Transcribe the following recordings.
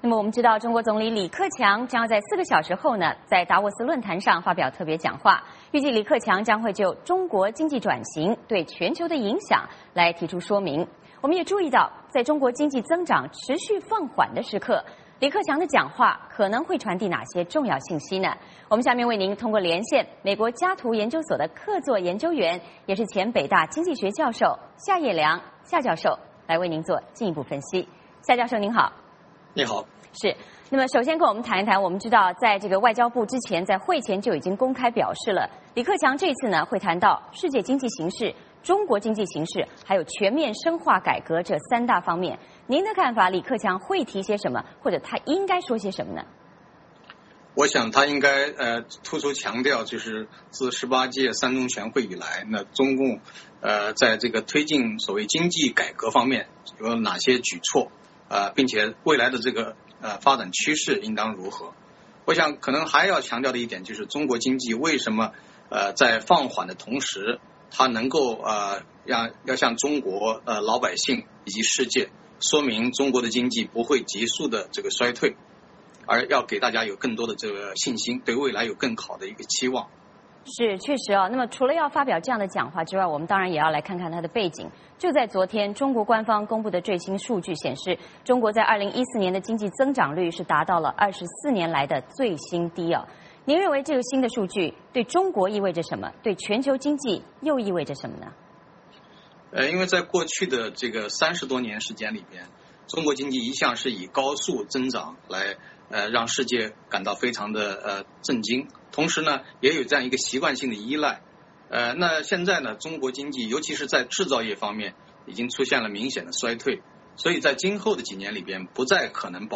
那么我们知道，中国总理李克强将要在4个小时后呢，在达沃斯论坛上发表特别讲话。预计李克强将会就中国经济转型对全球的影响来提出说明。我们也注意到，在中国经济增长持续放缓的时刻，李克强的讲话可能会传递哪些重要信息呢？我们下面为您通过连线美国嘉图研究所的客座研究员，也是前北大经济学教授夏业良夏教授来为您做进一步分析。夏教授您好。 你好。 是。那么首先跟我们谈一谈，我们知道在这个外交部之前在会前就已经公开表示了，李克强这次呢会谈到世界经济形势、中国经济形势，还有全面深化改革这3大方面。您的看法，李克强会提些什么，或者他应该说些什么呢？ 我想他应该突出强调，就是自18届三中全会以来，那中共在这个推进所谓经济改革方面有哪些举措，并且未来的这个发展趋势应当如何。我想可能还要强调的一点就是中国经济为什么在放缓的同时，它能够要向中国老百姓以及世界说明中国的经济不会急速的这个衰退，而要给大家有更多的这个信心，对未来有更好的一个期望。 是，确实那么除了要发表这样的讲话之外，我们当然也要来看看它的背景。就在昨天，中国官方公布的最新数据显示，中国在2014年的经济增长率是达到了24年来的最新低您认为这个新的数据对中国意味着什么？对全球经济又意味着什么呢？ 因为在过去的这个30多年时间里边，中国经济一向是以高速增长来让世界感到非常的震惊，同时呢也有这样一个习惯性的依赖。那现在呢，中国经济尤其是在制造业方面已经出现了明显的衰退，所以在今后的几年里边不再可能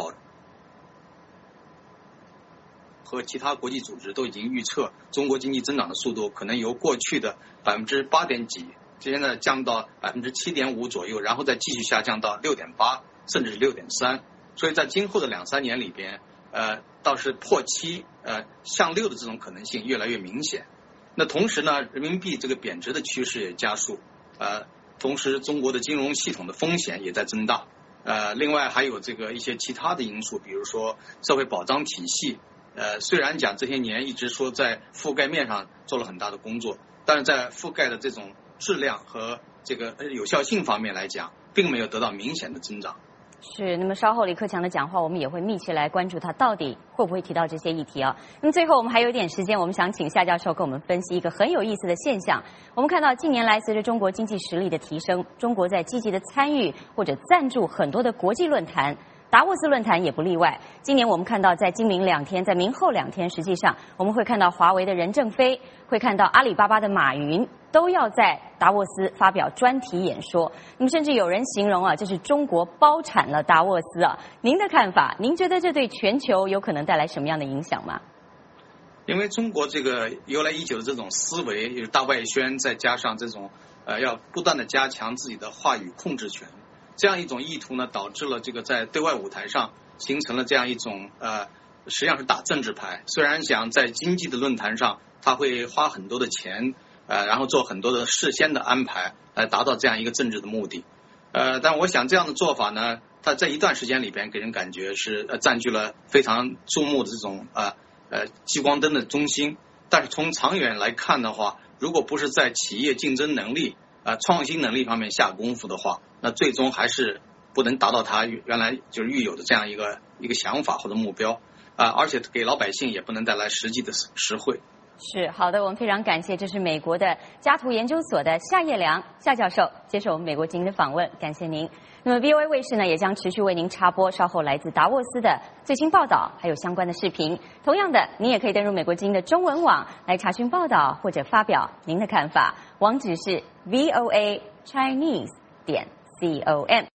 和其他国际组织都已经预测中国经济增长的速度可能由过去的8%几，现在降到7.5%左右，然后再继续下降到6.8%甚至是6.3%。所以在今后的2-3年里边倒是破7向6的这种可能性越来越明显。那同时呢，人民币这个贬值的趋势也加速，同时中国的金融系统的风险也在增大，另外还有这个一些其他的因素，比如说社会保障体系，虽然讲这些年一直说在覆盖面上做了很大的工作，但是在覆盖的这种质量和这个有效性方面来讲，并没有得到明显的增长。 是，那么稍后李克强的讲话，我们也会密切来关注他到底会不会提到这些议题那么最后我们还有一点时间，我们想请夏教授跟我们分析一个很有意思的现象。我们看到近年来，随着中国经济实力的提升，中国在积极的参与或者赞助很多的国际论坛，达沃斯论坛也不例外。今年我们看到，在今明2天，在明后2天，实际上我们会看到华为的任正非，会看到阿里巴巴的马云，都要在达沃斯发表专题演说。那么甚至有人形容这是中国包产了达沃斯您的看法？您觉得这对全球有可能带来什么样的影响吗？ 因为中国这个由来已久的这种思维，有大外宣，再加上这种要不断的加强自己的话语控制权，这样一种意图呢，导致了这个在对外舞台上形成了这样一种实际上是打政治牌。虽然想在经济的论坛上，他会花很多的钱，然后做很多的事先的安排，来达到这样一个政治的目的。但我想这样的做法呢，它在一段时间里边给人感觉是占据了非常注目的这种聚光灯的中心。但是从长远来看的话，如果不是在企业竞争能力创新能力方面下功夫的话，那最终还是不能达到他原来就是预有的这样一个想法或者目标而且给老百姓也不能带来实际的实惠。 是，好的，我们非常感谢，这是美国的嘉图研究所的夏业良夏教授接受我们美国之音的访问，感谢您。那么 VOA 卫视呢也将持续为您插播稍后来自达沃斯的最新报道，还有相关的视频。同样的，您也可以登入美国之音的中文网来查询报道或者发表您的看法，网址是voachinese.com。